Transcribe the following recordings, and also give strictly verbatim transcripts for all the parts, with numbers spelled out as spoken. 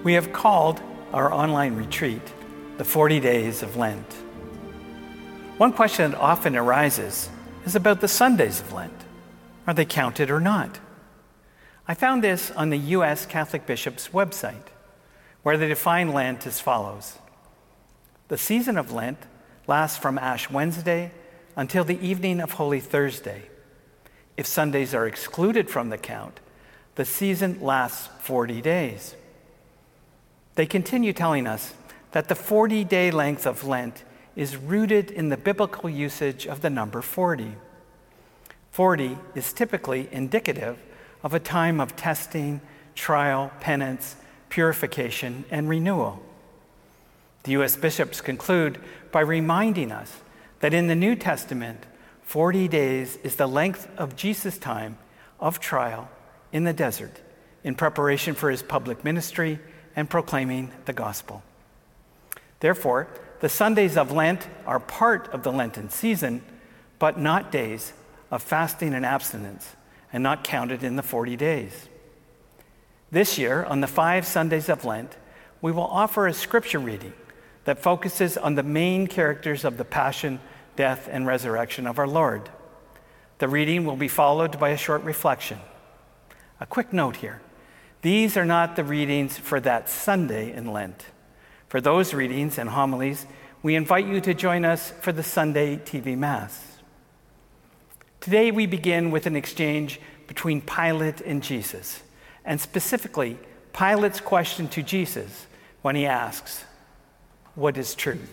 We have called our online retreat the forty days of Lent. One question that often arises is about the Sundays of Lent. Are they counted or not? I found this on the U S Catholic Bishop's website, where they define Lent as follows. The season of Lent lasts from Ash Wednesday until the evening of Holy Thursday. If Sundays are excluded from the count, the season lasts forty days. They continue telling us that the forty-day length of Lent is rooted in the biblical usage of the number forty. forty is typically indicative of a time of testing, trial, penance, purification, and renewal. The U S bishops conclude by reminding us that in the New Testament, forty days is the length of Jesus' time of trial in the desert in preparation for his public ministry and proclaiming the gospel. Therefore, the Sundays of Lent are part of the Lenten season, but not days of fasting and abstinence, and not counted in the forty days. This year, on the five Sundays of Lent, we will offer a scripture reading that focuses on the main characters of the passion, death, and resurrection of our Lord. The reading will be followed by a short reflection. A quick note here. These are not the readings for that Sunday in Lent. For those readings and homilies, we invite you to join us for the Sunday T V Mass. Today we begin with an exchange between Pilate and Jesus, and specifically Pilate's question to Jesus when he asks, "What is truth?"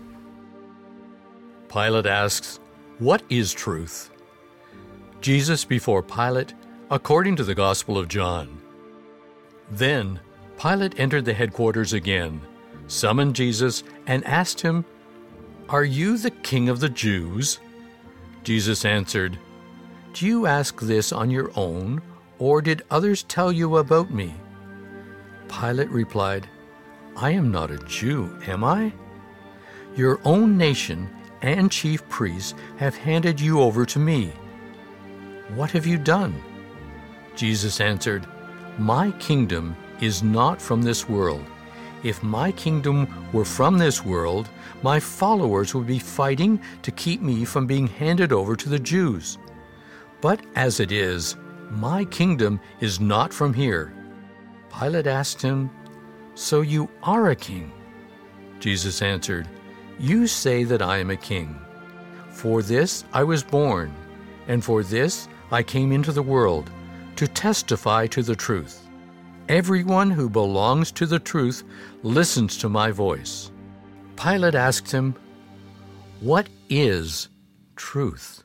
Pilate asks, "What is truth?" Jesus before Pilate, according to the Gospel of John. Then Pilate entered the headquarters again, summoned Jesus, and asked him, "Are you the king of the Jews?" Jesus answered, "Do you ask this on your own, or did others tell you about me?" Pilate replied, "I am not a Jew, am I? Your own nation and chief priests have handed you over to me. What have you done?" Jesus answered, "My kingdom is not from this world. If my kingdom were from this world, my followers would be fighting to keep me from being handed over to the Jews. But as it is, my kingdom is not from here." Pilate asked him, "So you are a king?" Jesus answered, "You say that I am a king. For this I was born, and for this I came into the world, to testify to the truth. Everyone who belongs to the truth listens to my voice." Pilate asked him, "What is truth?"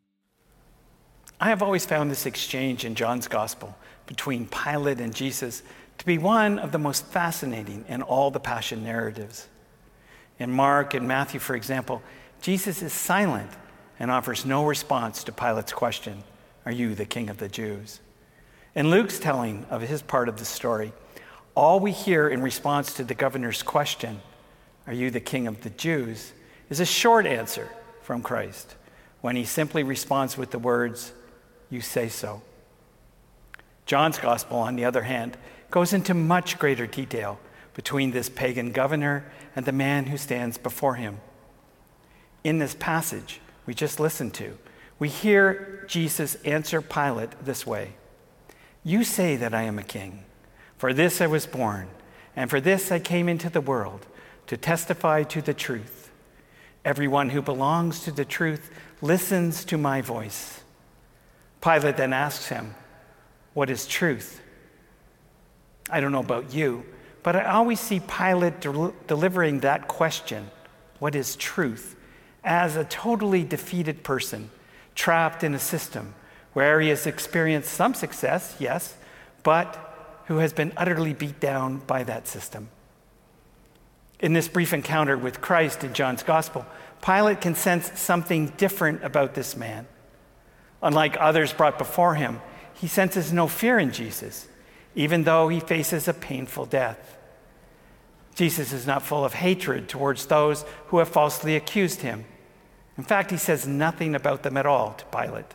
I have always found this exchange in John's Gospel between Pilate and Jesus to be one of the most fascinating in all the Passion narratives. In Mark and Matthew, for example, Jesus is silent and offers no response to Pilate's question, "Are you the king of the Jews?" In Luke's telling of his part of the story, all we hear in response to the governor's question, "Are you the king of the Jews?" is a short answer from Christ, when he simply responds with the words, "You say so." John's Gospel, on the other hand, goes into much greater detail between this pagan governor and the man who stands before him. In this passage we just listened to, we hear Jesus answer Pilate this way, "You say that I am a king. For this I was born, and for this I came into the world, to testify to the truth. Everyone who belongs to the truth listens to my voice." Pilate then asks him, "What is truth?" I don't know about you, but I always see Pilate del- delivering that question, "What is truth?" as a totally defeated person, trapped in a system where he has experienced some success, yes, but who has been utterly beat down by that system. In this brief encounter with Christ in John's Gospel, Pilate can sense something different about this man. Unlike others brought before him, he senses no fear in Jesus, even though he faces a painful death. Jesus is not full of hatred towards those who have falsely accused him. In fact, he says nothing about them at all to Pilate.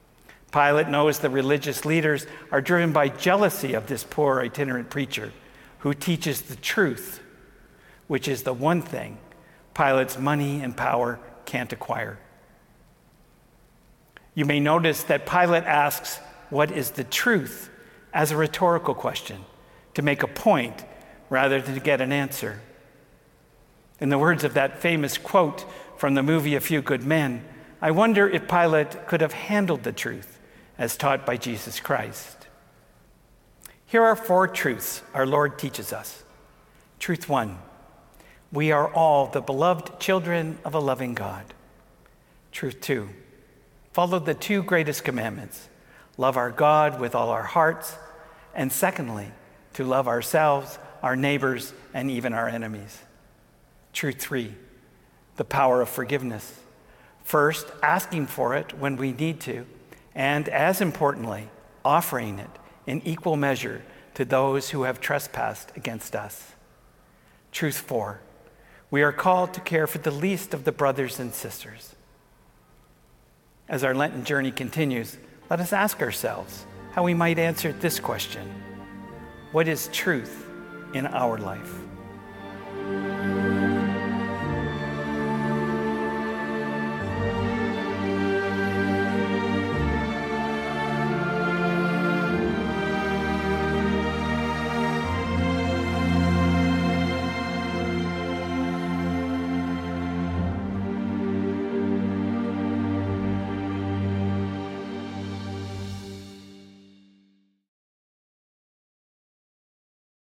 Pilate knows the religious leaders are driven by jealousy of this poor itinerant preacher, who teaches the truth, which is the one thing Pilate's money and power can't acquire. You may notice that Pilate asks, "What is the truth?" as a rhetorical question, to make a point rather than to get an answer. In the words of that famous quote from the movie A Few Good Men, I wonder if Pilate could have handled the truth as taught by Jesus Christ. Here are four truths our Lord teaches us. Truth one, we are all the beloved children of a loving God. Truth two, follow the two greatest commandments, love our God with all our hearts, and secondly, to love ourselves, our neighbors, and even our enemies. Truth three, the power of forgiveness. First, asking for it when we need to, and as importantly, offering it in equal measure to those who have trespassed against us. Truth four, we are called to care for the least of the brothers and sisters. As our Lenten journey continues, let us ask ourselves how we might answer this question: what is truth in our life?